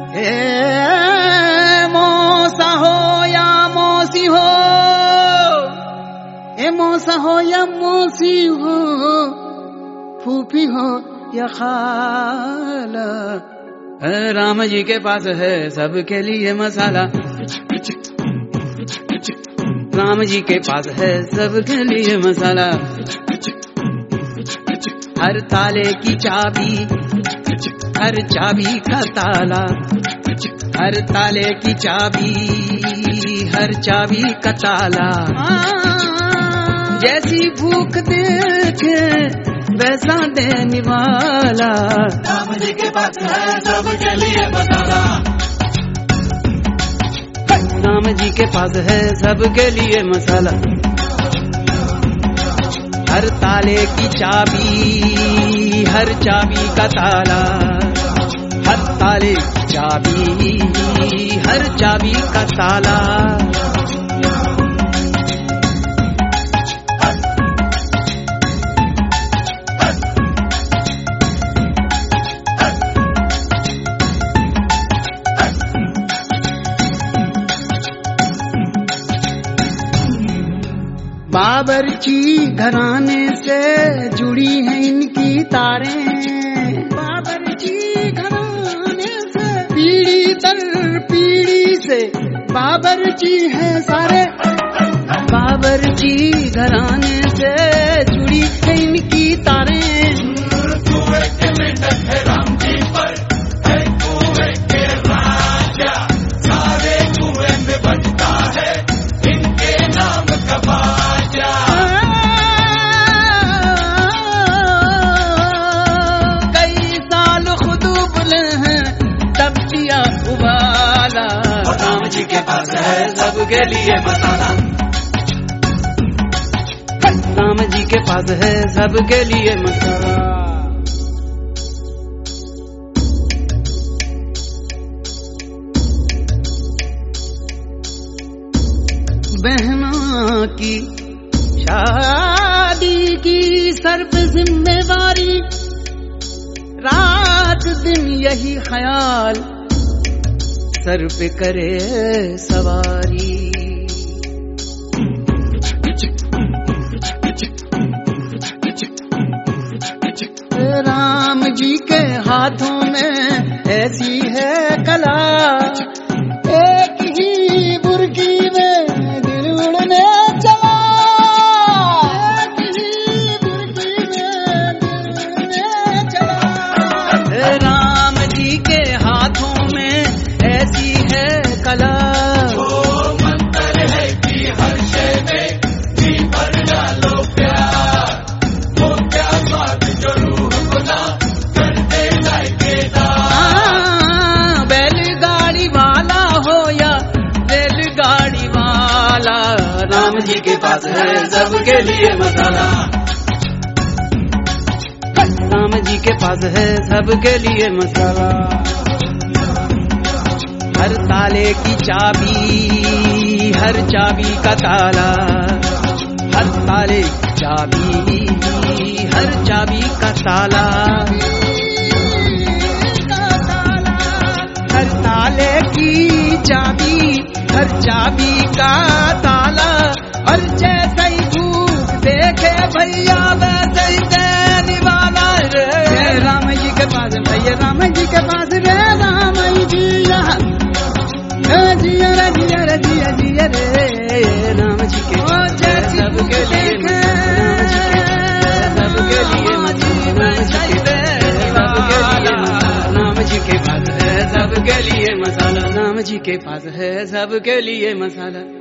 मौसा हो या मौसी हो, मौसा हो या मौसी हो, फूफी हो या खाला, राम जी के पास है सबके लिए मसाला। राम जी के पास है सबके लिए मसाला। हर ताले की चाबी, हर चाबी का ताला, हर ताले की चाबी, हर चाबी का ताला। जैसी भूख देखे वैसा देने वाला, राम जी के पास है सबके लिए मसाला। राम जी के पास है सबके लिए मसाला। हर ताले की चाबी, हर चाबी का ताला, हर ताले की चाबी, हर चाबी का ताला। बाबरची घराने से जुड़ी हैं इनकी तारें। बाबरची घराने से पीढ़ी दर पीढ़ी से बाबरची हैं सारे। बाबरची घराने से जुड़ी हैं इनकी तारें। कुएं के मेंढक है राम जी पर, है कुएं के राजा, सारे कुएं में बजता है इनके नाम का बाजा। कई साल खुद उबले हैं तब दिया उबाला। राम जी के पास है सबके लिए मसाला। राम जी के पास है सबके लिए मसाला। बहना की शादी की सर पे जिम्मेवारी, रात दिन यही ख्याल सर पे करे सवारी। राम जी के हाथों में ऐसी है कला, एक ही बुर्की में दिल उड़ने चला। एक ही बुर्की में दिल उड़ने चला। राम जी के हाथों में ऐसी है कला। वो मंत्र है कि हर शय में जी भर डालो प्यार, वो क्या स्वाद जो रूह गुना कर दे जाएगा। बैलगाड़ी वाला हो या रेलगाड़ी वाला, राम जी के पास है सबके लिए मसाला। राम जी के पास है सबके लिए मसाला। हर ताले की चाबी, हर चाबी का ताला, हर ताले की चाबी, हर चाबी का ताला। हर ताले की चाबी, हर चाबी का ताला। और जैसे ही भूख देखे भैया वैसे ही देने वाला रे। राम जी के पास भैया, राम जी के पास रे। राम जी यहाँ जिया रे जिया रे जिया जिया रे। राम जी के सबके लिए, सबके लिए राम जी के पास है सबके लिए मसाला। राम जी के पास है सबके लिए मसाला।